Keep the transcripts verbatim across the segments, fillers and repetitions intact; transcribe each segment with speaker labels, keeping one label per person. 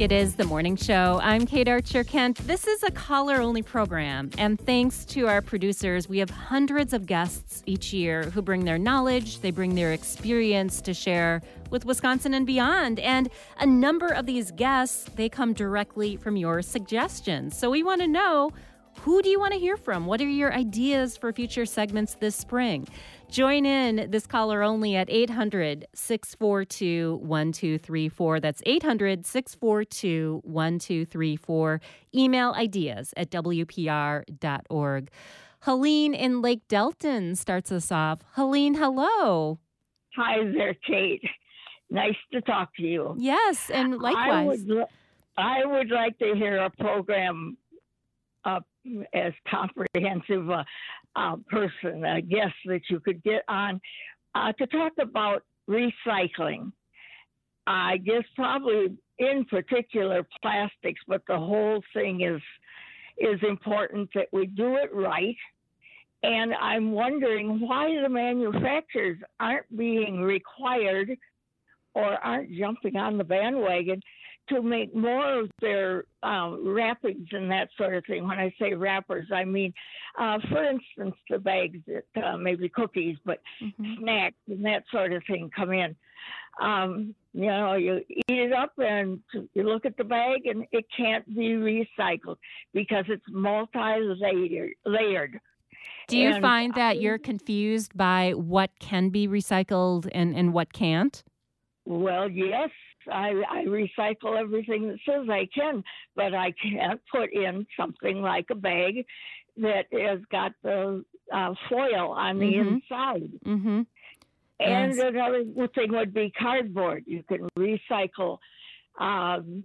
Speaker 1: It is the morning show. I'm Kate Archer-Kent. This is a caller-only program, and thanks to our producers, we have hundreds of guests each year who bring their knowledge, they bring their experience to share with Wisconsin and beyond. And a number of these guests, they come directly from your suggestions. So we want to know, who do you want to hear from? What are your ideas for future segments this spring? Join in this caller only at eight hundred, six four two, one two three four. That's eight hundred, six four two, one two three four. Email ideas at W P R dot org. Helene in Lake Delton starts us off. Helene, hello.
Speaker 2: Hi there, Kate. Nice to talk to you.
Speaker 1: Yes, and likewise.
Speaker 2: I would, I would like to hear a program uh, as comprehensive a uh, person, a guest that you could get on uh, to talk about recycling. I guess probably in particular plastics, but the whole thing is is important that we do it right. And I'm wondering why the manufacturers aren't being required or aren't jumping on the bandwagon to make more of their uh, wrappings and that sort of thing. When I say wrappers, I mean, uh, for instance, the bags that uh, maybe cookies, but mm-hmm. snacks and that sort of thing come in. Um, you know, you eat it up and you look at the bag and it can't be recycled because it's multi-layered. Layered.
Speaker 1: Do you
Speaker 2: and,
Speaker 1: find that you're confused by what can be recycled and, and what can't?
Speaker 2: Well, yes. I, I recycle everything that says I can, but I can't put in something like a bag that has got the uh, foil on the
Speaker 1: mm-hmm.
Speaker 2: inside.
Speaker 1: Mm-hmm.
Speaker 2: And
Speaker 1: yes.
Speaker 2: another thing would be cardboard. You can recycle um,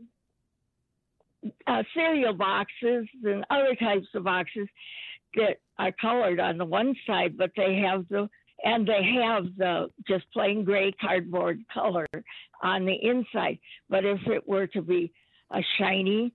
Speaker 2: uh, cereal boxes and other types of boxes that are colored on the one side, but they have the And they have the just plain gray cardboard color on the inside. But if it were to be a shiny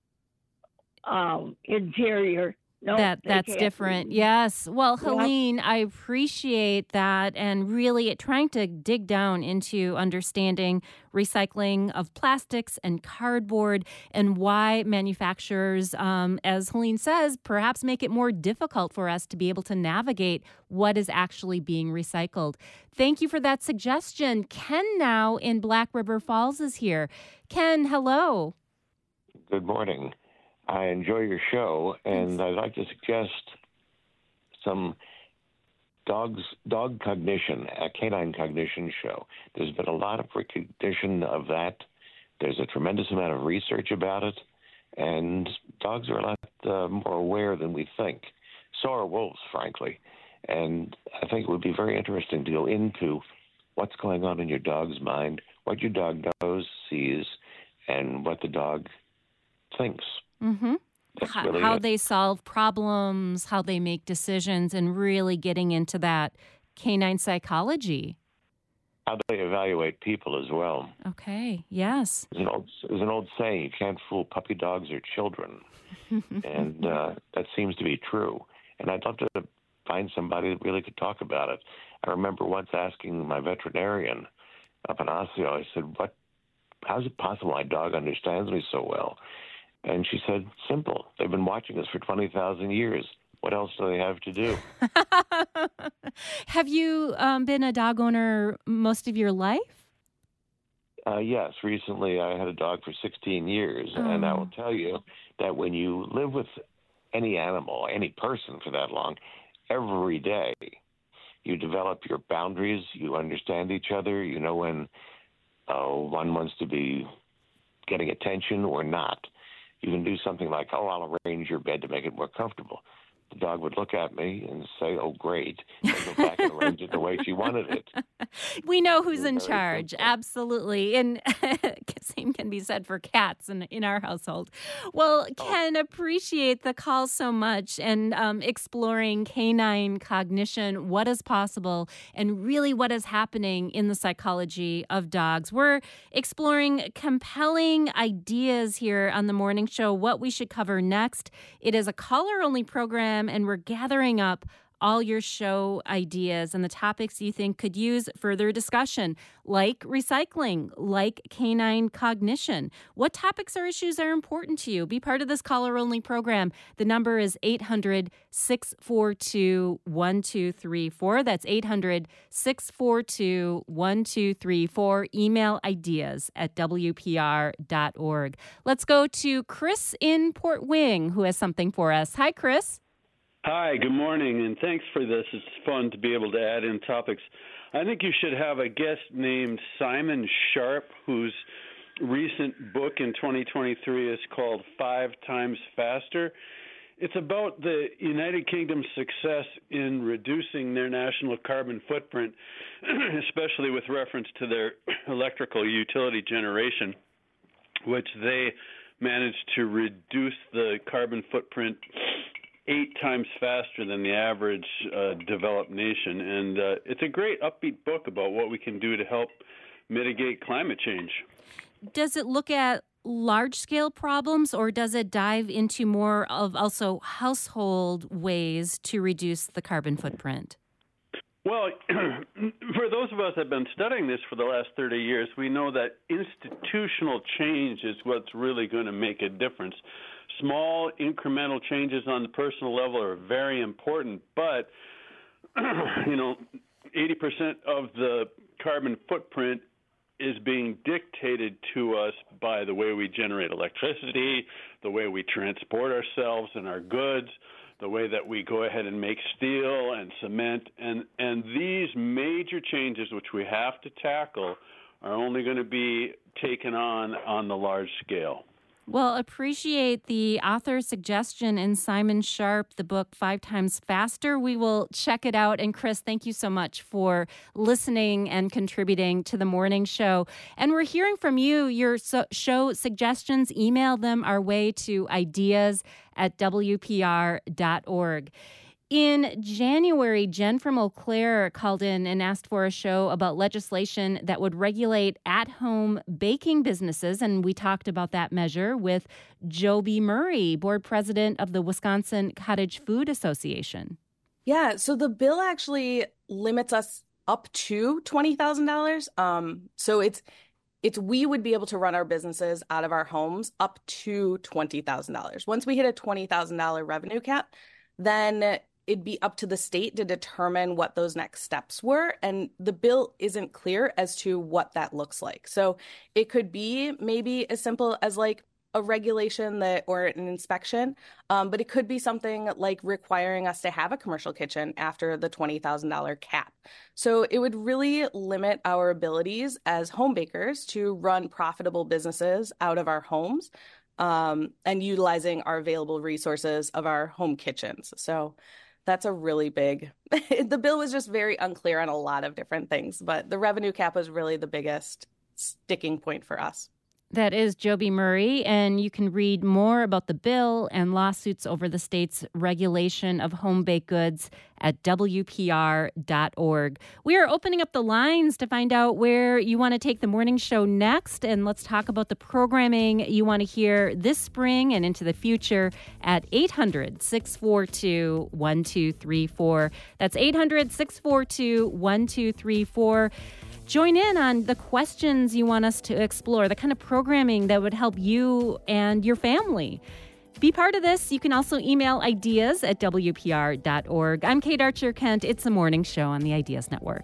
Speaker 2: um, interior, no,
Speaker 1: that that's different. Yes. Well, Helene, yeah. I appreciate that, and really trying to dig down into understanding recycling of plastics and cardboard and why manufacturers, um, as Helene says, perhaps make it more difficult for us to be able to navigate what is actually being recycled. Thank you for that suggestion. Ken now in Black River Falls is here. Ken, hello.
Speaker 3: Good morning. I enjoy your show, and I'd like to suggest some dogs, dog cognition, a canine cognition show. There's been a lot of recognition of that. There's a tremendous amount of research about it, and dogs are a lot uh, more aware than we think. So are wolves, frankly. And I think it would be very interesting to go into what's going on in your dog's mind, what your dog knows, sees, and what the dog thinks.
Speaker 1: Mm-hmm. How,
Speaker 3: really
Speaker 1: how
Speaker 3: it.
Speaker 1: they solve problems, how they make decisions, and really getting into that canine psychology.
Speaker 3: How they evaluate people as well.
Speaker 1: Okay, yes.
Speaker 3: There's an old, there's an old saying, you can't fool puppy dogs or children. and uh, that seems to be true. And I'd love to find somebody that really could talk about it. I remember once asking my veterinarian up in Osseo, I said, "What? How is it possible my dog understands me so well?" And she said, simple. They've been watching us for twenty thousand years. What else do they have to do?
Speaker 1: Have you um, been a dog owner most of your life?
Speaker 3: Uh, yes. Recently, I had a dog for sixteen years. Oh. And I will tell you that when you live with any animal, any person for that long, every day, you develop your boundaries. You understand each other. You know when uh, one wants to be getting attention or not. You can do something like, oh, I'll arrange your bed to make it more comfortable. The dog would look at me and say, oh, great, and go back and arrange it the way she wanted it.
Speaker 1: We know who's in charge. Absolutely. And same can be said for cats in, in our household. Well, Ken, appreciate the call so much and um, exploring canine cognition, what is possible, and really what is happening in the psychology of dogs. We're exploring compelling ideas here on the morning show, what we should cover next. It is a caller-only program, and we're gathering up all your show ideas and the topics you think could use further discussion, like recycling, like canine cognition. What topics or issues are important to you? Be part of this caller-only program. The number is eight hundred, six four two, one two three four. That's eight hundred, six four two, one two three four. Email ideas at W P R dot org. Let's go to Chris in Port Wing, who has something for us. Hi, Chris.
Speaker 4: Hi, good morning, and thanks for this. It's fun to be able to add in topics. I think you should have a guest named Simon Sharp, whose recent book in twenty twenty-three is called Five Times Faster. It's about the United Kingdom's success in reducing their national carbon footprint, especially with reference to their electrical utility generation, which they managed to reduce the carbon footprint eight times faster than the average uh, developed nation. And uh, it's a great upbeat book about what we can do to help mitigate climate change.
Speaker 1: Does it look at large-scale problems, or does it dive into more of also household ways to reduce the carbon footprint?
Speaker 4: Well, for those of us that have been studying this for the last thirty years, we know that institutional change is what's really going to make a difference. Small incremental changes on the personal level are very important, but, you know, eighty percent of the carbon footprint is being dictated to us by the way we generate electricity, the way we transport ourselves and our goods, the way that we go ahead and make steel and cement. And, and these major changes, which we have to tackle, are only going to be taken on on the large scale.
Speaker 1: Well, appreciate the author's suggestion in Simon Sharp, the book Five Times Faster. We will check it out. And Chris, thank you so much for listening and contributing to the morning show. And we're hearing from you, your so- show suggestions. Email them our way to ideas at W P R dot org. In January, Jen from Eau Claire called in and asked for a show about legislation that would regulate at-home baking businesses, and we talked about that measure with Joby Murray, board president of the Wisconsin Cottage Food Association.
Speaker 5: Yeah, so the bill actually limits us up to twenty thousand dollars. Um, so it's it's we would be able to run our businesses out of our homes up to twenty thousand dollars. Once we hit a twenty thousand dollars revenue cap, then it'd be up to the state to determine what those next steps were. And the bill isn't clear as to what that looks like. So it could be maybe as simple as like a regulation that or an inspection, um, but it could be something like requiring us to have a commercial kitchen after the twenty thousand dollars cap. So it would really limit our abilities as home bakers to run profitable businesses out of our homes um, and utilizing our available resources of our home kitchens. So that's a really big, the bill was just very unclear on a lot of different things, but the revenue cap was really the biggest sticking point for us.
Speaker 1: That is Joby Murray, and you can read more about the bill and lawsuits over the state's regulation of home baked goods at W P R dot org. We are opening up the lines to find out where you want to take the morning show next, and let's talk about the programming you want to hear this spring and into the future at eight hundred, six four two, one two three four. That's eight hundred, six four two, one two three four. Join in on the questions you want us to explore, the kind of programming that would help you and your family. Be part of this. You can also email ideas at W P R dot org. I'm Kate Archer-Kent. It's the morning show on the Ideas Network.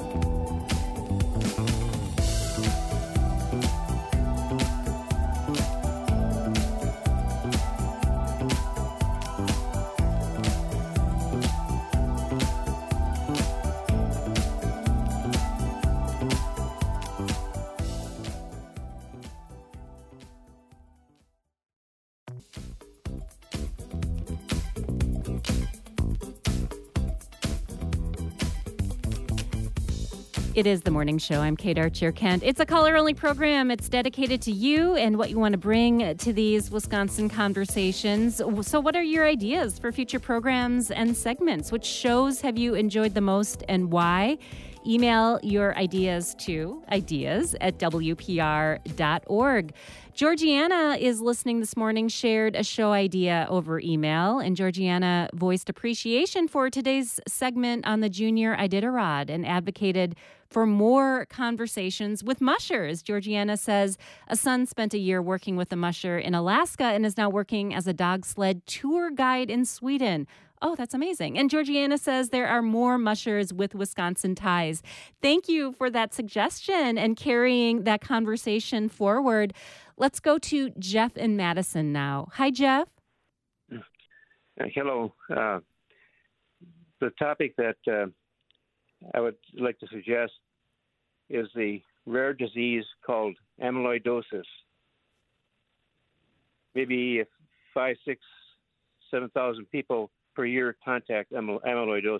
Speaker 1: It is the morning show. I'm Kate Archer-Kent. It's a caller-only program. It's dedicated to you and what you want to bring to these Wisconsin conversations. So what are your ideas for future programs and segments? Which shows have you enjoyed the most and why? Email your ideas to ideas at W P R dot org. Georgiana is listening this morning, shared a show idea over email, and Georgiana voiced appreciation for today's segment on the Junior Iditarod and advocated for more conversations with mushers. Georgiana says a son spent a year working with a musher in Alaska and is now working as a dog sled tour guide in Sweden. Oh, that's amazing. And Georgiana says there are more mushers with Wisconsin ties. Thank you for that suggestion and carrying that conversation forward. Let's go to Jeff in Madison now. Hi, Jeff.
Speaker 6: Uh, hello. Uh, the topic that uh, I would like to suggest is the rare disease called amyloidosis. Maybe five, six, seven thousand people per year contact amyloidosis.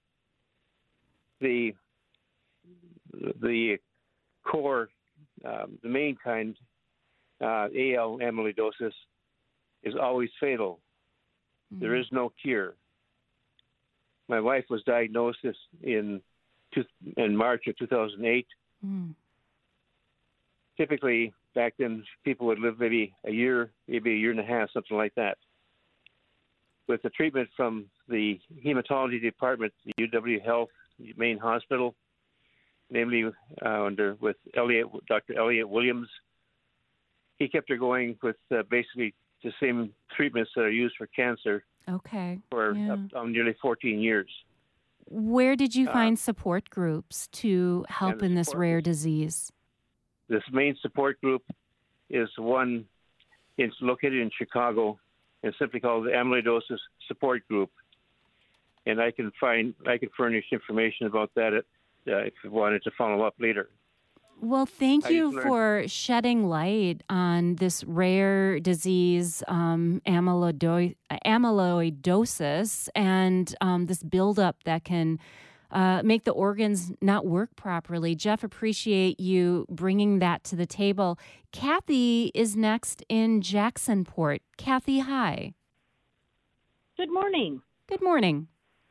Speaker 6: The the core, um, the main kind, uh, A L amyloidosis, is always fatal. Mm-hmm. There is no cure. My wife was diagnosed in two, in March of two thousand eight. Mm. Typically, back then, people would live maybe a year, maybe a year and a half, something like that. With the treatment from the hematology department, the U W Health main hospital, namely uh, under with Elliot, Doctor Elliot Williams, he kept her going with uh, basically the same treatments that are used for cancer.
Speaker 1: Okay.
Speaker 6: For
Speaker 1: yeah.
Speaker 6: uh, um, nearly fourteen years.
Speaker 1: Where did you find
Speaker 6: uh,
Speaker 1: support groups to help in this rare disease?
Speaker 6: This main support group is one. It's located in Chicago. It's simply called the Amyloidosis Support Group, and I can find I can furnish information about that uh, if you wanted to follow up later.
Speaker 1: Well, thank you for shedding light on this rare disease, um, amyloido- amyloidosis, and um, this buildup that can uh, make the organs not work properly. Jeff, appreciate you bringing that to the table. Kathy is next in Jacksonport. Kathy, hi.
Speaker 7: Good morning.
Speaker 1: Good morning.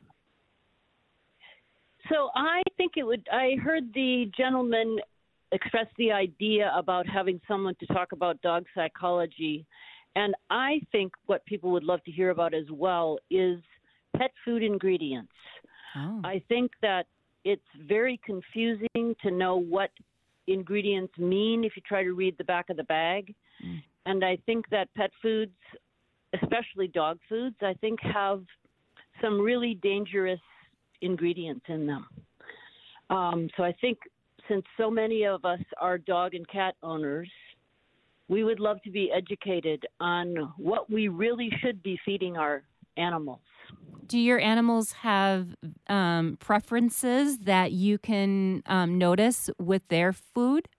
Speaker 7: So I think it would, I heard the gentleman express the idea about having someone to talk about dog psychology. And I think what people would love to hear about as well is pet food ingredients. Oh. I think that it's very confusing to know what ingredients mean if you try to read the back of the bag. Mm. And I think that pet foods, especially dog foods, I think have some really dangerous ingredients in them. Um, so I think since so many of us are dog and cat owners, we would love to be educated on what we really should be feeding our animals.
Speaker 1: Do your animals have um, preferences that you can um, notice with their food?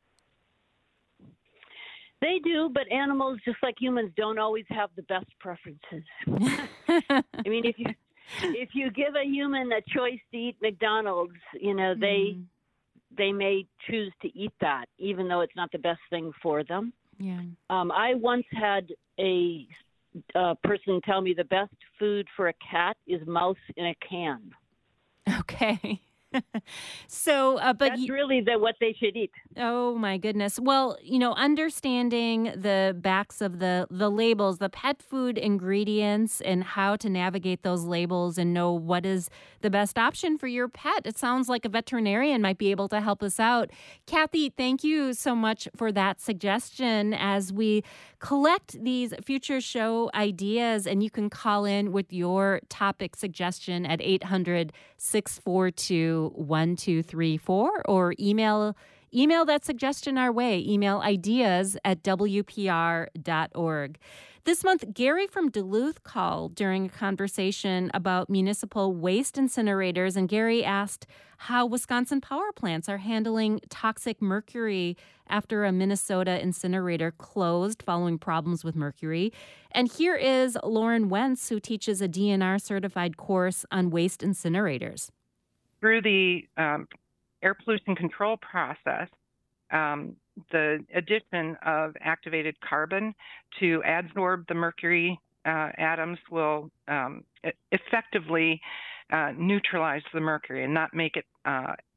Speaker 7: They do, but animals, just like humans, don't always have the best preferences. I mean, if you if you give a human a choice to eat McDonald's, you know, they mm. they may choose to eat that, even though it's not the best thing for them.
Speaker 1: Yeah.
Speaker 7: Um, I once had a uh, person tell me the best food for a cat is mouse in a can.
Speaker 1: Okay. so, uh, but
Speaker 7: that's
Speaker 1: you,
Speaker 7: really the, what they should eat.
Speaker 1: Oh my goodness. Well, you know, understanding the backs of the, the labels, the pet food ingredients and how to navigate those labels and know what is the best option for your pet. It sounds like a veterinarian might be able to help us out. Kathy, thank you so much for that suggestion as we collect these future show ideas, and you can call in with your topic suggestion at eight hundred, six four two, one two three four or email email that suggestion our way. Email ideas at W P R dot org. This month, Gary from Duluth called during a conversation about municipal waste incinerators, and Gary asked how Wisconsin power plants are handling toxic mercury after a Minnesota incinerator closed following problems with mercury. And here is Lauren Wentz, who teaches a D N R-certified course on waste incinerators.
Speaker 8: Through the um, air pollution control process, um, the addition of activated carbon to adsorb the mercury uh, atoms will um, effectively uh, neutralize the mercury and not make it uh,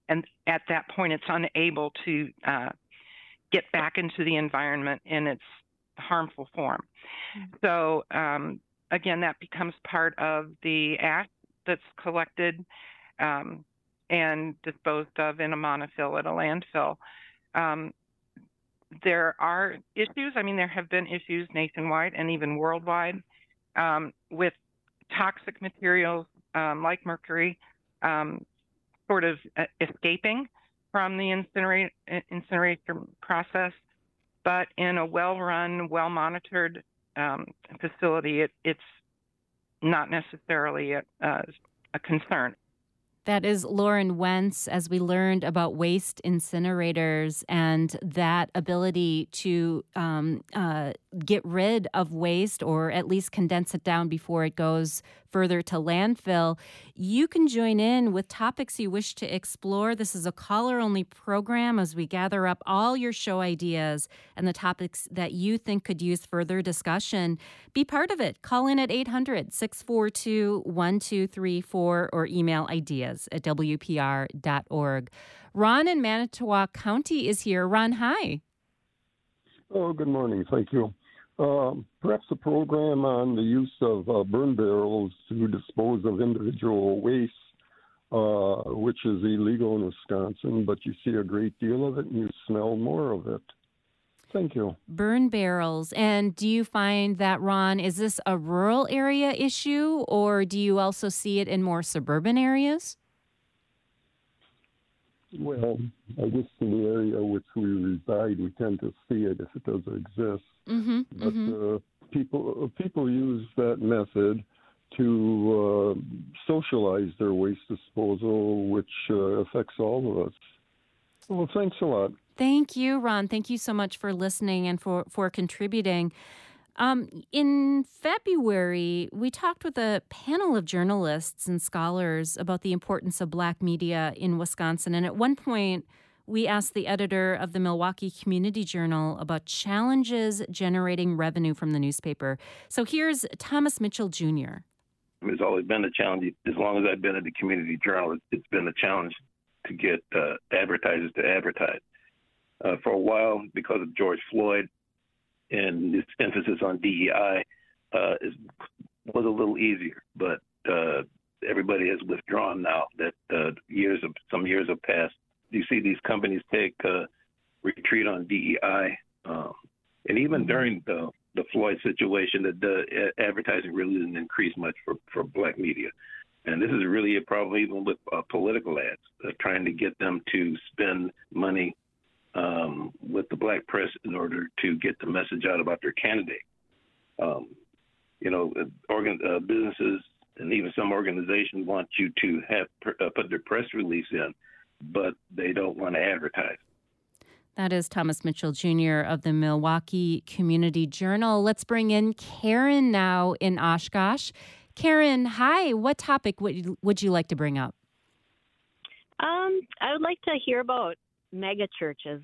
Speaker 8: and at that point, it's unable to uh, get back into the environment in its harmful form. Mm-hmm. So um, again, that becomes part of the ash that's collected um, and disposed of in a monofill at a landfill. Um, there are issues, I mean, there have been issues nationwide and even worldwide um, with toxic materials um, like mercury um, sort of uh, escaping from the incinerate, incineration process. But in a well-run, well-monitored um, facility, it, it's not necessarily a, uh, a concern.
Speaker 1: That is Lauren Wentz, as we learned about waste incinerators and that ability to um, uh, get rid of waste or at least condense it down before it goes further to landfill. You can join in with topics you wish to explore. This is a caller-only program as we gather up all your show ideas and the topics that you think could use further discussion. Be part of it. Call in at eight hundred, six four two, one two three four or email ideas at W P R dot org. Ron in Manitowoc County is here. Ron, hi.
Speaker 9: Oh, good morning. Thank you. Um, perhaps a program on the use of uh, burn barrels to dispose of individual waste, uh, which is illegal in Wisconsin, but you see a great deal of it and you smell more of it. Thank you.
Speaker 1: Burn barrels. And do you find that, Ron, is this a rural area issue, or do you also see it in more suburban areas?
Speaker 9: Well, I guess in the area which we reside, we tend to see it if it does exist.
Speaker 1: Mm-hmm,
Speaker 9: but
Speaker 1: mm-hmm.
Speaker 9: Uh, people uh, people use that method to uh, socialize their waste disposal, which uh, affects all of us. Well, thanks a lot.
Speaker 1: Thank you, Ron. Thank you so much for listening and for, for contributing. Um, in February, we talked with a panel of journalists and scholars about the importance of Black media in Wisconsin. And at one point, we asked the editor of the Milwaukee Community Journal about challenges generating revenue from the newspaper. So here's Thomas Mitchell Junior
Speaker 10: It's always been a challenge. As long as I've been at the Community Journal, it's been a challenge to get uh, advertisers to advertise. Uh, for a while, because of George Floyd, and this emphasis on D E I uh, is, was a little easier, but uh, everybody has withdrawn now that uh, years of some years have passed. You see these companies take uh, retreat on D E I, um, and even during the the Floyd situation, that the advertising really didn't increase much for, for Black media. And this is really a problem even with uh, political ads, uh, trying to get them to spend money Um, with the Black press in order to get the message out about their candidate. Um, you know, organ, uh, businesses and even some organizations want you to have uh, put their press release in, but they don't want to advertise.
Speaker 1: That is Thomas Mitchell Junior of the Milwaukee Community Journal. Let's bring in Karen now in Oshkosh. Karen, hi. What topic would you, would you like to bring up?
Speaker 11: Um, I would like to hear about mega churches.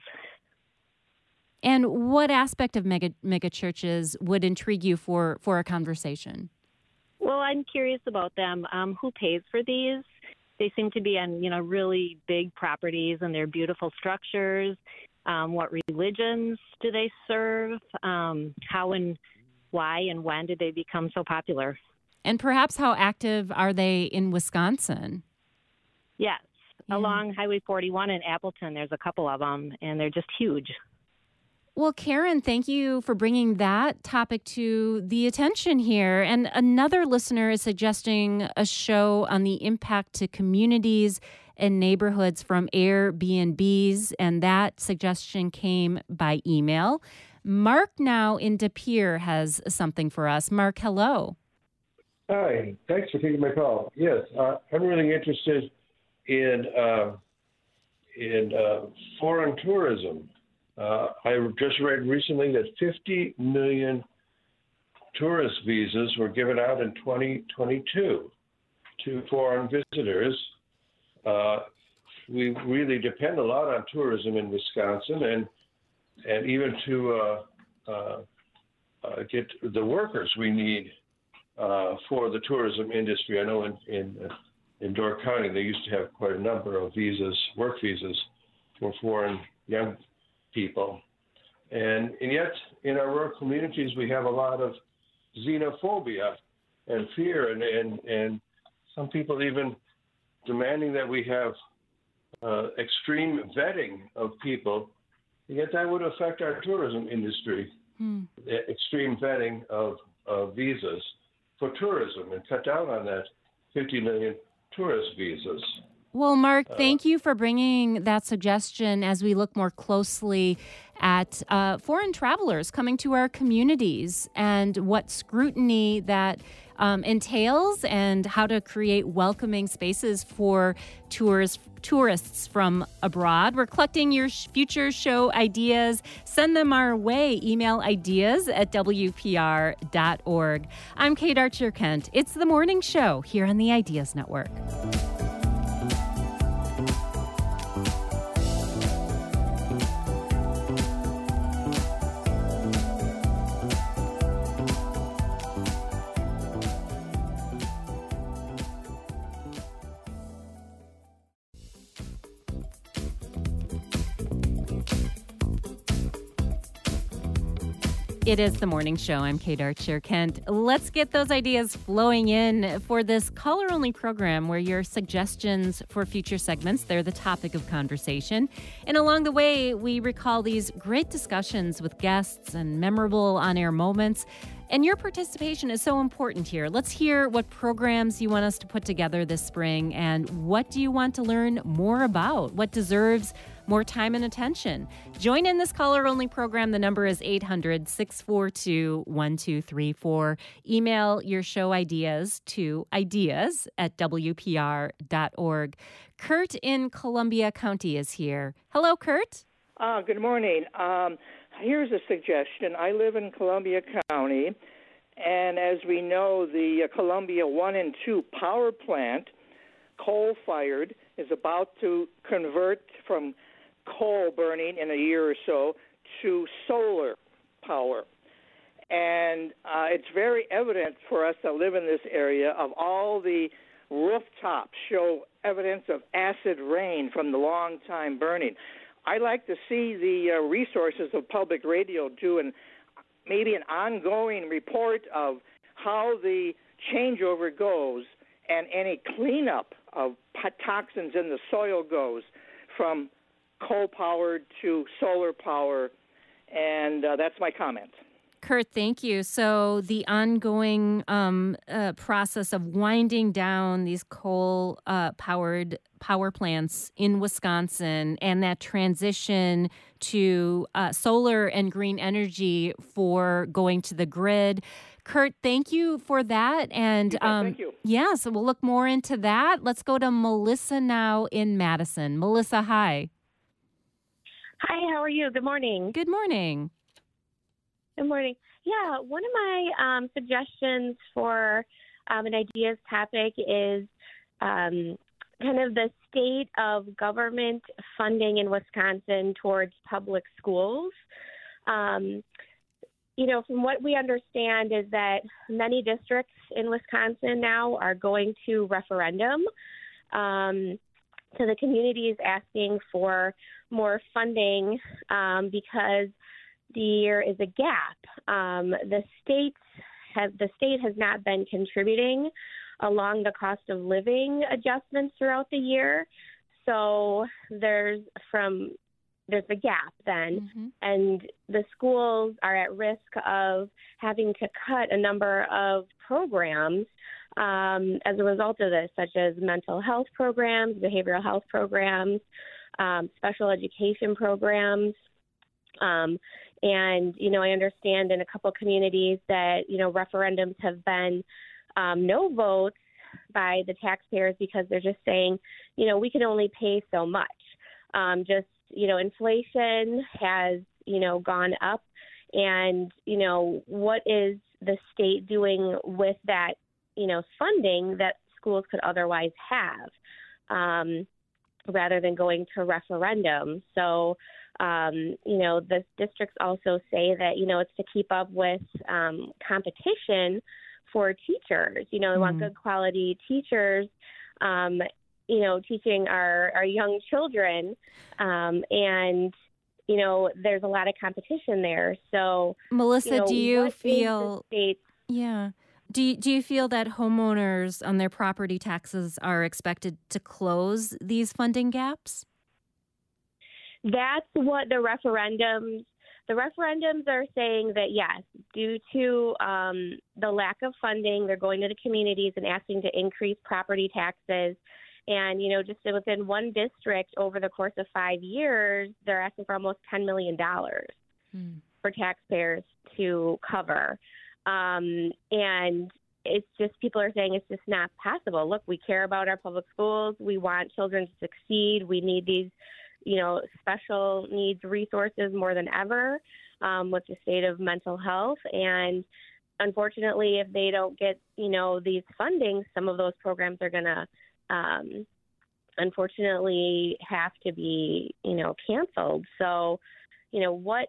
Speaker 1: And what aspect of mega mega churches would intrigue you for, for a conversation?
Speaker 11: Well, I'm curious about them. Um, who pays for these? They seem to be on, you know, really big properties, and they're beautiful structures. Um, what religions do they serve? Um, how and why and when did they become so popular?
Speaker 1: And perhaps how active are they in Wisconsin?
Speaker 11: Yes.
Speaker 1: Yeah.
Speaker 11: Along Highway forty-one in Appleton, there's a couple of them, and they're just huge.
Speaker 1: Well, Karen, thank you for bringing that topic to the attention here. And another listener is suggesting a show on the impact to communities and neighborhoods from Airbnbs, and that suggestion came by email. Mark now in De Pere has something for us. Mark, hello.
Speaker 12: Hi, thanks for taking my call. Yes, uh, I'm really interested in uh, in uh, foreign tourism. Uh, I just read recently that fifty million tourist visas were given out in twenty twenty-two to foreign visitors. Uh, we really depend a lot on tourism in Wisconsin, and and even to uh, uh, uh, get the workers we need uh, for the tourism industry. I know in in, in Door County, they used to have quite a number of visas, work visas, for foreign young people. And, and yet, in our rural communities, we have a lot of xenophobia and fear, and, and, and some people even demanding that we have uh, extreme vetting of people. And yet that would affect our tourism industry, hmm. the extreme vetting of, of visas for tourism, and cut down on that fifty million tourist visas.
Speaker 1: Well, Mark, thank you for bringing that suggestion as we look more closely at uh, foreign travelers coming to our communities and what scrutiny that um, entails and how to create welcoming spaces for tours, tourists from abroad. We're collecting your future show ideas. Send them our way. Email ideas at W P R dot org. I'm Kate Archer-Kent. It's The Morning Show here on the Ideas Network. It is The Morning Show. I'm Kate Archer-Kent. Let's get those ideas flowing in for this caller-only program where your suggestions for future segments, they're the topic of conversation. And along the way, we recall these great discussions with guests and memorable on-air moments. And your participation is so important here. Let's hear what programs you want us to put together this spring and what do you want to learn more about? What deserves more time and attention? Join in this caller-only program. The number is eight hundred, six four two, one two three four. Email your show ideas to ideas at W P R dot org. Kurt in Columbia County is here. Hello, Kurt.
Speaker 13: Uh, good morning. Um, here's a suggestion. I live in Columbia County, and as we know, the uh, Columbia one and two power plant, coal-fired, is about to convert from coal burning in a year or so to solar power. And uh, it's very evident for us that live in this area of all the rooftops show evidence of acid rain from the long time burning. I'd like to see the uh, resources of public radio do an, maybe an ongoing report of how the changeover goes and any cleanup of toxins in the soil goes from coal-powered to solar power, and uh, that's my comment.
Speaker 1: Kurt, thank you. So the ongoing um, uh, process of winding down these coal-powered uh, power plants in Wisconsin and that transition to uh, solar and green energy for going to the grid. Kurt, thank you for that. And um,
Speaker 13: thank you.
Speaker 1: Yeah, so we'll look more into that. Let's go to Melissa now in Madison. Melissa, hi.
Speaker 14: Hi, how are you? Good morning.
Speaker 1: Good morning.
Speaker 14: Good morning. Yeah, one of my um, suggestions for um, an ideas topic is um, kind of the state of government funding in Wisconsin towards public schools. Um, you know, from what we understand is that many districts in Wisconsin now are going to referendum. Um, to the communities asking for more funding um, because there is a gap. Um, the states have the state has not been contributing along the cost of living adjustments throughout the year, so there's from there's a gap then, mm-hmm. and the schools are at risk of having to cut a number of programs um, as a result of this, such as mental health programs, behavioral health programs, um, special education programs. Um, and, you know, I understand in a couple communities that, you know, referendums have been um, no votes by the taxpayers because they're just saying, you know, we can only pay so much. Um, just, you know, inflation has, you know, gone up. And, you know, what is the state doing with that, you know, funding that schools could otherwise have um, rather than going to referendum? So, um, you know, the districts also say that, you know, it's to keep up with um, competition for teachers. You know, they mm-hmm. want good quality teachers um, you know, teaching our, our young children. Um, and, you know, there's a lot of competition there. So,
Speaker 1: Melissa,
Speaker 14: you know,
Speaker 1: do you
Speaker 14: what
Speaker 1: feel,
Speaker 14: is the state?
Speaker 1: yeah, do you, do you feel that homeowners on their property taxes are expected to close these funding gaps?
Speaker 14: That's what the referendums, the referendums are saying that, yes, due to um, the lack of funding, they're going to the communities and asking to increase property taxes. And, you know, just within one district over the course of five years, they're asking for almost ten million dollars hmm. for taxpayers to cover. Um, and it's just, people are saying it's just not possible. Look, we care about our public schools. We want children to succeed. We need these, you know, special needs resources more than ever um, with the state of mental health. And unfortunately, if they don't get, you know, these fundings, some of those programs are going to, um, unfortunately, have to be, you know, canceled. So, you know, what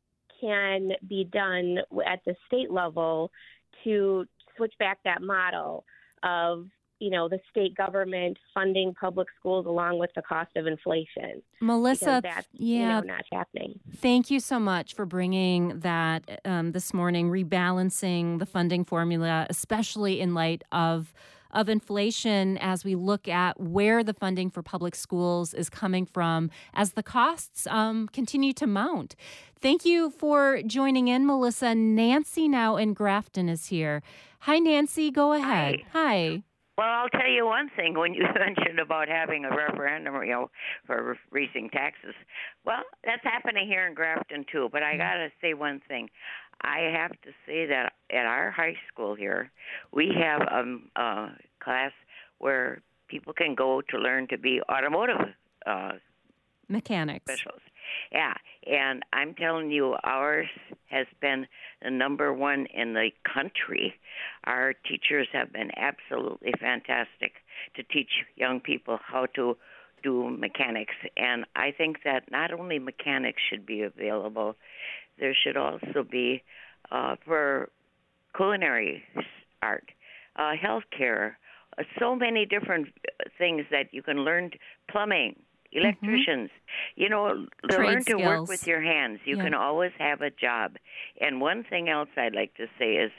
Speaker 14: can be done at the state level to switch back that model of, you know, the state government funding public schools along with the cost of inflation?
Speaker 1: Melissa,
Speaker 14: that's,
Speaker 1: yeah,
Speaker 14: you know, not happening.
Speaker 1: Thank you so much for bringing that um, this morning, rebalancing the funding formula, especially in light of of inflation as we look at where the funding for public schools is coming from as the costs um, continue to mount. Thank you for joining in, Melissa. Nancy now in Grafton is here. Hi, Nancy. Go ahead.
Speaker 15: Hi.
Speaker 1: Hi.
Speaker 15: Well, I'll tell you one thing. When you mentioned about having a referendum, you know, for raising taxes, well, that's happening here in Grafton too. But I got to say one thing. I have to say that at our high school here, we have um, a class where people can go to learn to be automotive uh,
Speaker 1: mechanics.
Speaker 15: Specials. Yeah, and I'm telling you, ours has been the number one in the country. Our teachers have been absolutely fantastic to teach young people how to do mechanics. And I think that not only mechanics should be available, there should also be uh, for culinary art, uh, healthcare, uh, so many different things that you can learn, plumbing, electricians, mm-hmm. you know,
Speaker 1: Trade
Speaker 15: learn to
Speaker 1: skills.
Speaker 15: work with your hands. You
Speaker 1: yeah.
Speaker 15: can always have a job. And one thing else I'd like to say is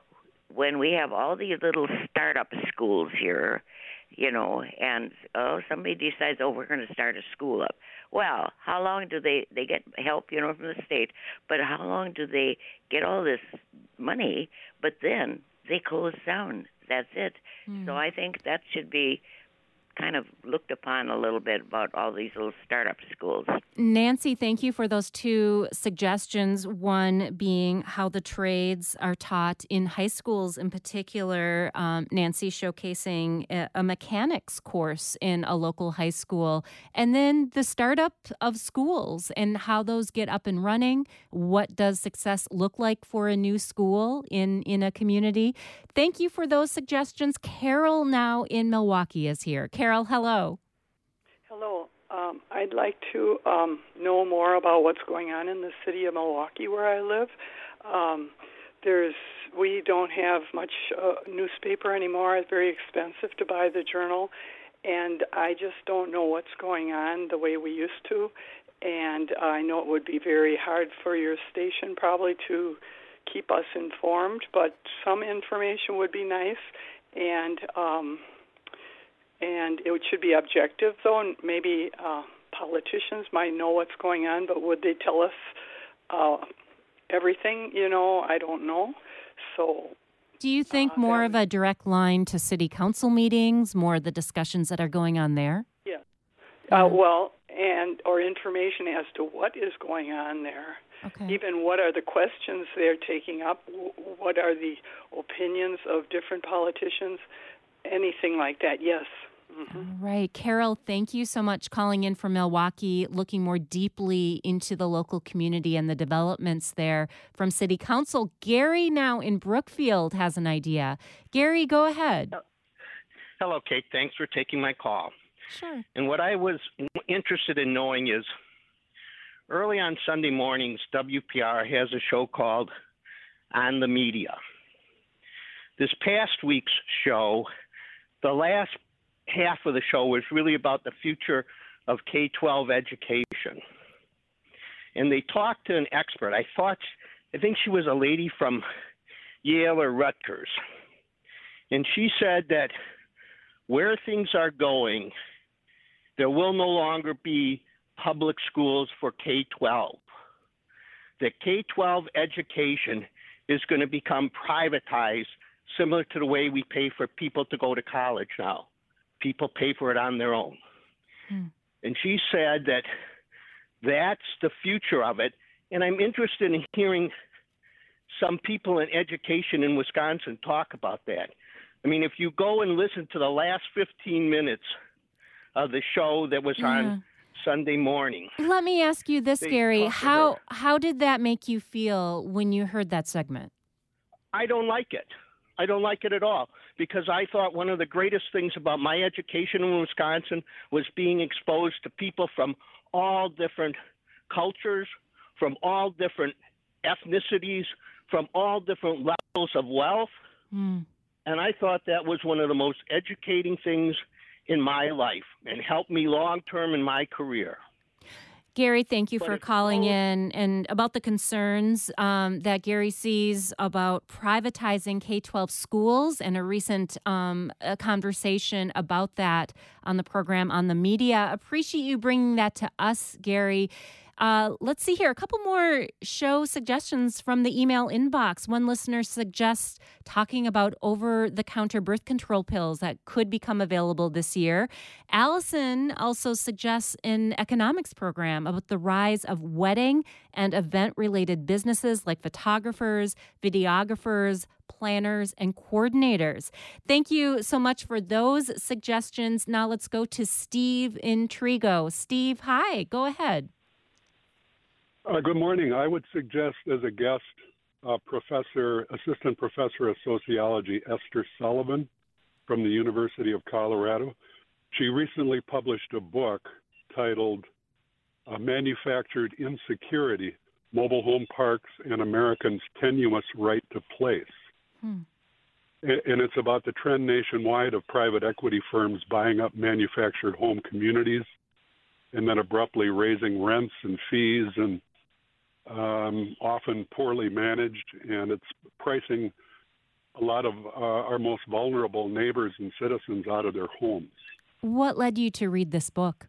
Speaker 15: when we have all these little startup schools here, you know, and oh, somebody decides, oh, we're going to start a school up. Well, how long do they, they get help, you know, from the state, but how long do they get all this money, but then they close down? That's it. Mm. So I think that should be kind of looked upon a little bit about all these little startup schools.
Speaker 1: Nancy, thank you for those two suggestions. One being how the trades are taught in high schools in particular. Um, Nancy showcasing a, a mechanics course in a local high school. And then the startup of schools and how those get up and running. What does success look like for a new school in, in a community? Thank you for those suggestions. Carol now in Milwaukee is here. Carol, hello.
Speaker 16: Hello. Um, I'd like to um, know more about what's going on in the city of Milwaukee where I live. Um, there's we don't have much uh, newspaper anymore. It's very expensive to buy the Journal, and I just don't know what's going on the way we used to. And uh, I know it would be very hard for your station probably to keep us informed, but some information would be nice. And um, and it should be objective, though, and maybe uh, politicians might know what's going on, but would they tell us uh, everything? You know, I don't know. So,
Speaker 1: do you think uh, more of a direct line to city council meetings, more of the discussions that are going on there?
Speaker 16: Yeah. Uh, well, and or information as to what is going on there.
Speaker 1: Okay.
Speaker 16: Even what are the questions they're taking up? What are the opinions of different politicians? Anything like that, yes. Mm-hmm.
Speaker 1: All right. Carol, thank you so much calling in from Milwaukee, looking more deeply into the local community and the developments there from City Council. Gary now in Brookfield has an idea. Gary, go ahead.
Speaker 17: Hello, Kate. Thanks for taking my call.
Speaker 1: Sure.
Speaker 17: And what I was interested in knowing is early on Sunday mornings, W P R has a show called On the Media. This past week's show, the last half of the show was really about the future of K twelve education. And they talked to an expert. I thought, I think she was a lady from Yale or Rutgers. And she said that where things are going, there will no longer be public schools for K twelve. The K twelve education is going to become privatized, similar to the way we pay for people to go to college now. People pay for it on their own. Hmm. And she said that that's the future of it. And I'm interested in hearing some people in education in Wisconsin talk about that. I mean, if you go and listen to the last fifteen minutes of the show that was yeah. on Sunday morning.
Speaker 1: Let me ask you this, Gary. How how did that make you feel when you heard that segment?
Speaker 17: I don't like it. I don't like it at all, because I thought one of the greatest things about my education in Wisconsin was being exposed to people from all different cultures, from all different ethnicities, from all different levels of wealth. Mm. And I thought that was one of the most educating things in my life and helped me long term in my career.
Speaker 1: Gary, thank you but for calling all... in. And about the concerns um, that Gary sees about privatizing K twelve schools, and a recent um, a conversation about that on the program on the media. Appreciate you bringing that to us, Gary. Uh, let's see here. A couple more show suggestions from the email inbox. One listener suggests talking about over-the-counter birth control pills that could become available this year. Allison also suggests an economics program about the rise of wedding and event-related businesses like photographers, videographers, planners, and coordinators. Thank you so much for those suggestions. Now let's go to Steve in Trigo. Steve, hi. Go ahead.
Speaker 9: Uh, good morning. I would suggest as a guest, uh, Professor, Assistant Professor of Sociology, Esther Sullivan from the University of Colorado. She recently published a book titled uh, Manufactured Insecurity, Mobile Home Parks and Americans' Tenuous Right to Place. Hmm. And, and it's about the trend nationwide of private equity firms buying up manufactured home communities and then abruptly raising rents and fees, and um, often poorly managed, and it's pricing a lot of uh, our most vulnerable neighbors and citizens out of their homes.
Speaker 1: What led you to read this book?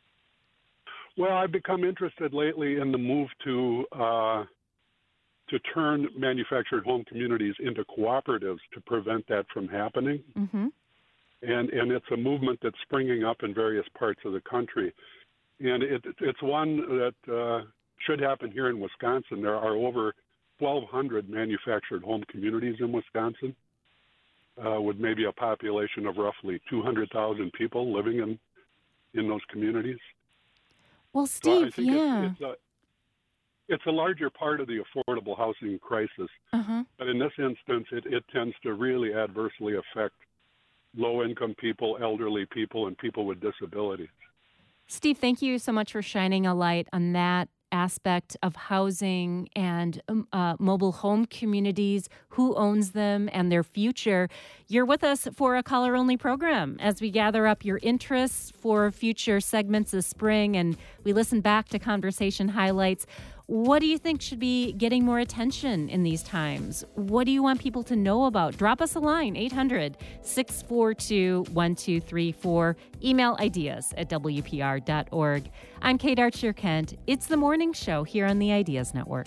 Speaker 9: Well, I've become interested lately in the move to uh, to turn manufactured home communities into cooperatives to prevent that from happening. Mm-hmm. And and it's a movement that's springing up in various parts of the country. And it, it's one that uh, should happen here in Wisconsin. There are over twelve hundred manufactured home communities in Wisconsin, uh, with maybe a population of roughly two hundred thousand people living in, in those communities.
Speaker 1: Well, Steve,
Speaker 9: so I think
Speaker 1: yeah.
Speaker 9: It's, it's, a, it's a larger part of the affordable housing crisis. Uh-huh. But in this instance, it, it tends to really adversely affect low-income people, elderly people, and people with disabilities.
Speaker 1: Steve, thank you so much for shining a light on that aspect of housing and um, uh, mobile home communities, who owns them, and their future. You're with us for a caller-only program as we gather up your interests for future segments this spring, and we listen back to conversation highlights. What do you think should be getting more attention in these times? What do you want people to know about? Drop us a line, eight hundred, six four two, one two three four. Email ideas at W P R dot org. I'm Kate Archer-Kent. It's the morning show here on the Ideas Network.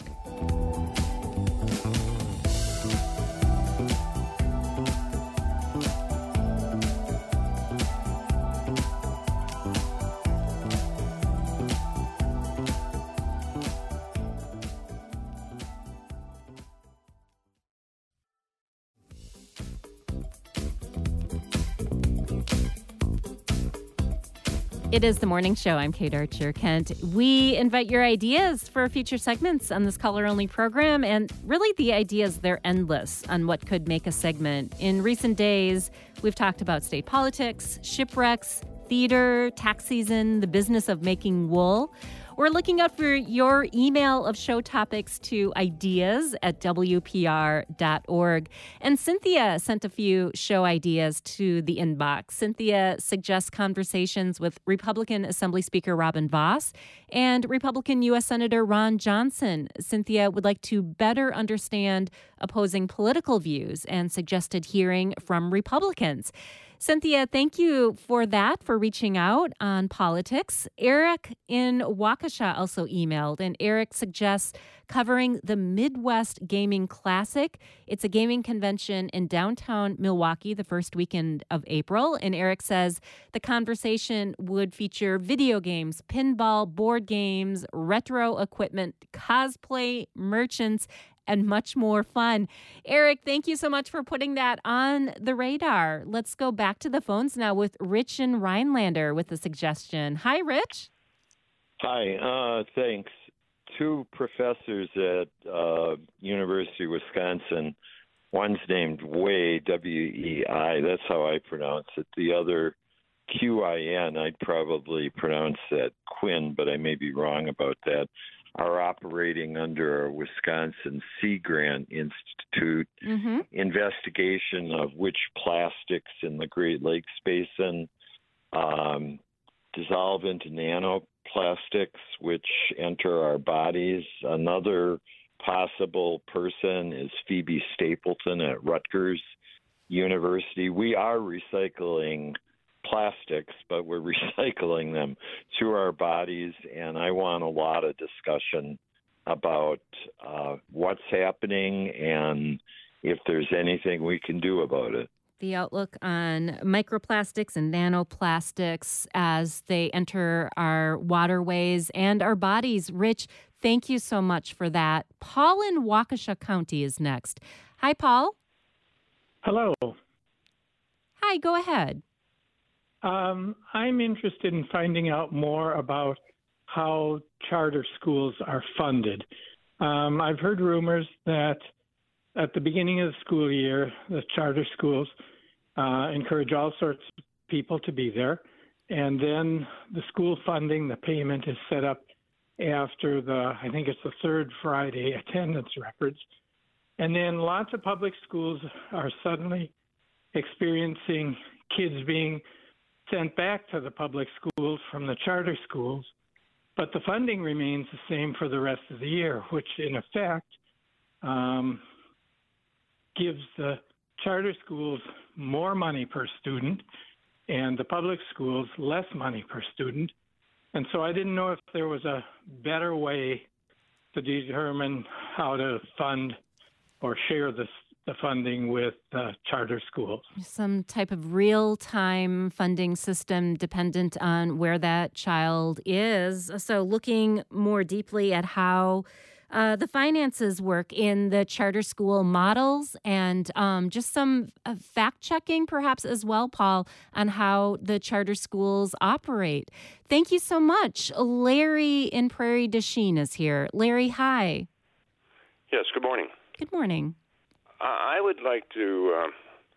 Speaker 1: It is the morning show. I'm Kate Archer-Kent. We invite your ideas for future segments on this caller-only program, and really the ideas, they're endless on what could make a segment. In recent days, we've talked about state politics, shipwrecks, theater, tax season, the business of making wool. We're looking out for your email of show topics to ideas at w p r dot org. And Cynthia sent a few show ideas to the inbox. Cynthia suggests conversations with Republican Assembly Speaker Robin Vos and Republican U S Senator Ron Johnson. Cynthia would like to better understand opposing political views and suggested hearing from Republicans. Cynthia, thank you for that, for reaching out on politics. Eric in Waukesha also emailed, and Eric suggests covering the Midwest Gaming Classic. It's a gaming convention in downtown Milwaukee the first weekend of April. And Eric says the conversation would feature video games, pinball, board games, retro equipment, cosplay, merchants, and much more fun. Eric, thank you so much for putting that on the radar. Let's go back to the phones now with Rich in Rhinelander with a suggestion. Hi, Rich.
Speaker 18: Hi, uh, thanks. Two professors at uh, University of Wisconsin, one's named Wei, W E I, that's how I pronounce it. The other, Q I N, I'd probably pronounce that Quinn, but I may be wrong about that, are operating under a Wisconsin Sea Grant Institute mm-hmm. investigation of which plastics in the Great Lakes Basin um, dissolve into nanoplastics, which enter our bodies. Another possible person is Phoebe Stapleton at Rutgers University. We are recycling plastics, but we're recycling them through our bodies, and I want a lot of discussion about uh, what's happening and if there's anything we can do about it.
Speaker 1: The outlook on microplastics and nanoplastics as they enter our waterways and our bodies. Rich, thank you so much for that. Paul in Waukesha County is next. Hi, Paul.
Speaker 19: Hello.
Speaker 1: Hi, go ahead.
Speaker 19: Um, I'm interested in finding out more about how charter schools are funded. Um, I've heard rumors that at the beginning of the school year, the charter schools uh, encourage all sorts of people to be there. And then the school funding, the payment is set up after the, I think it's the third Friday attendance records. And then lots of public schools are suddenly experiencing kids being sent back to the public schools from the charter schools, but the funding remains the same for the rest of the year, which in effect um, gives the charter schools more money per student and the public schools less money per student. And so I didn't know if there was a better way to determine how to fund or share this the funding with uh, charter schools.
Speaker 1: Some type of real-time funding system dependent on where that child is. So looking more deeply at how uh, the finances work in the charter school models and um, just some uh, fact-checking perhaps as well, Paul, on how the charter schools operate. Thank you so much. Larry in Prairie du Chien is here. Larry, hi.
Speaker 20: Yes, good morning.
Speaker 1: Good morning.
Speaker 20: I would like to um,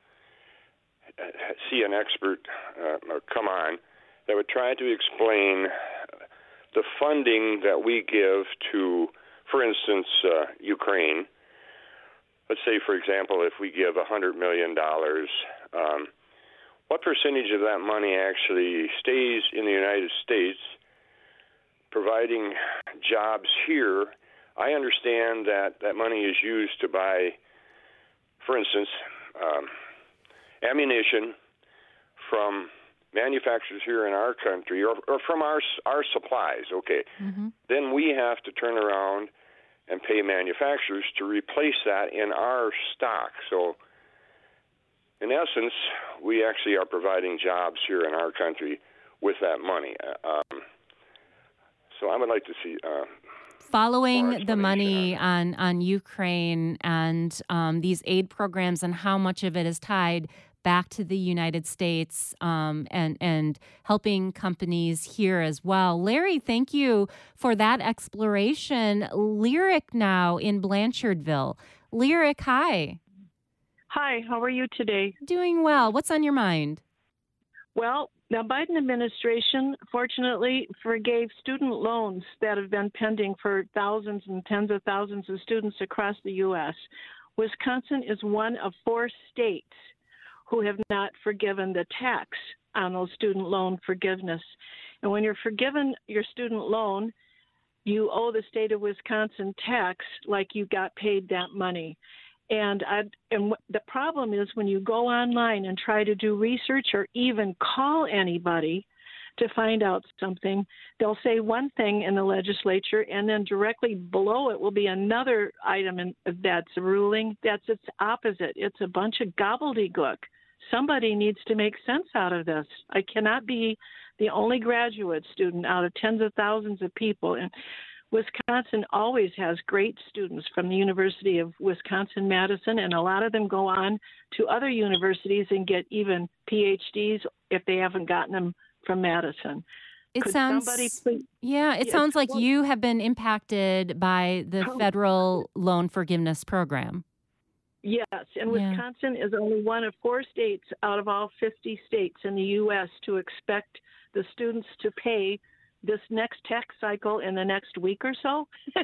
Speaker 20: see an expert uh, come on that would try to explain the funding that we give to, for instance, uh, Ukraine. Let's say, for example, if we give one hundred million dollars, um, what percentage of that money actually stays in the United States, providing jobs here? I understand that that money is used to buy, for instance, um, ammunition from manufacturers here in our country or, or from our our supplies, okay. Mm-hmm. Then we have to turn around and pay manufacturers to replace that in our stock. So, in essence, we actually are providing jobs here in our country with that money. Um, so I would like to see... Uh,
Speaker 1: Following the money on, on Ukraine and um, these aid programs and how much of it is tied back to the United States um, and, and helping companies here as well. Larry, thank you for that exploration. Lyric now in Blanchardville. Lyric, hi.
Speaker 21: Hi, how are you today?
Speaker 1: Doing well. What's on your mind?
Speaker 21: Well, Now, Biden administration, fortunately, forgave student loans that have been pending for thousands and tens of thousands of students across the U S. Wisconsin is one of four states who have not forgiven the tax on those student loan forgiveness. And when you're forgiven your student loan, you owe the state of Wisconsin tax like you got paid that money. And I, and the problem is when you go online and try to do research or even call anybody to find out something, they'll say one thing in the legislature, and then directly below it will be another item in, that's a ruling that's its opposite. It's a bunch of gobbledygook. Somebody needs to make sense out of this. I cannot be the only graduate student out of tens of thousands of people. And Wisconsin always has great students from the University of Wisconsin-Madison, and a lot of them go on to other universities and get even P H Ds if they haven't gotten them from Madison.
Speaker 1: It
Speaker 21: Could
Speaker 1: sounds,
Speaker 21: somebody please,
Speaker 1: yeah, it
Speaker 21: yes,
Speaker 1: sounds like
Speaker 21: well,
Speaker 1: you have been impacted by the
Speaker 21: oh,
Speaker 1: federal loan forgiveness program.
Speaker 21: Yes, and
Speaker 1: Yeah.
Speaker 21: Wisconsin is only one of four states out of all fifty states in the U S to expect the students to pay this next tax cycle in the next week or so.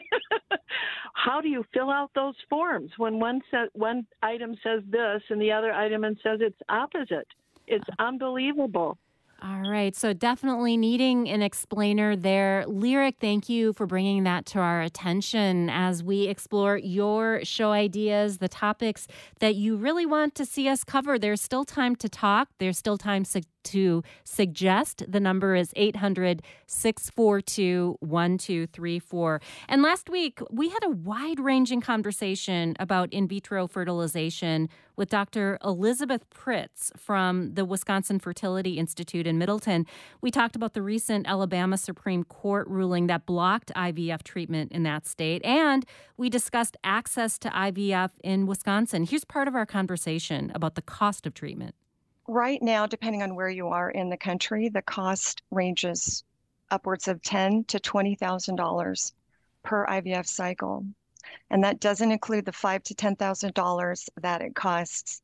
Speaker 21: How do you fill out those forms when one sa- one item says this and the other item says it's opposite? It's unbelievable.
Speaker 1: All right, so definitely needing an explainer there. Lyric, thank you for bringing that to our attention as we explore your show ideas, the topics that you really want to see us cover. There's still time to talk. There's still time su- to suggest. The number is eight hundred, six four two, one two three four. And last week, we had a wide-ranging conversation about in vitro fertilization with Doctor Elizabeth Pritz from the Wisconsin Fertility Institute in Middleton. We talked about the recent Alabama Supreme Court ruling that blocked I V F treatment in that state, and we discussed access to I V F in Wisconsin. Here's part of our conversation about the cost of treatment.
Speaker 22: Right now, depending on where you are in the country, the cost ranges upwards of ten thousand to twenty thousand dollars per I V F cycle. And that doesn't include the five thousand to ten thousand dollars that it costs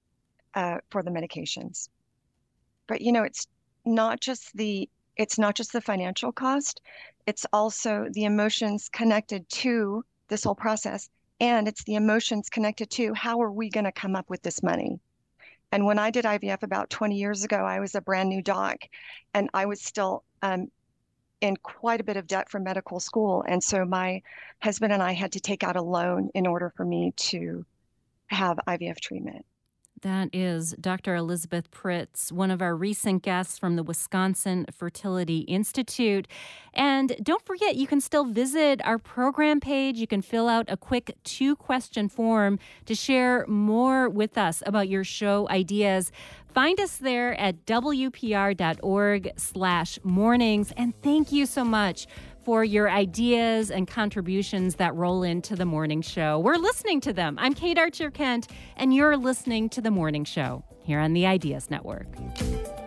Speaker 22: uh, for the medications. But you know, it's not just the it's not just the financial cost, it's also the emotions connected to this whole process, and it's the emotions connected to how are we going to come up with this money. And when I did I V F about twenty years ago, I was a brand new doc, and I was still um, in quite a bit of debt from medical school. And so my husband and I had to take out a loan in order for me to have I V F treatment.
Speaker 1: That is Doctor Elizabeth Pritz, one of our recent guests from the Wisconsin Fertility Institute. And don't forget, you can still visit our program page. You can fill out a quick two-question form to share more with us about your show ideas. Find us there at W P R dot org slash mornings. And thank you so much for your ideas and contributions that roll into the morning show. We're listening to them. I'm Kate Archer Kent, and you're listening to the morning show here on the Ideas Network.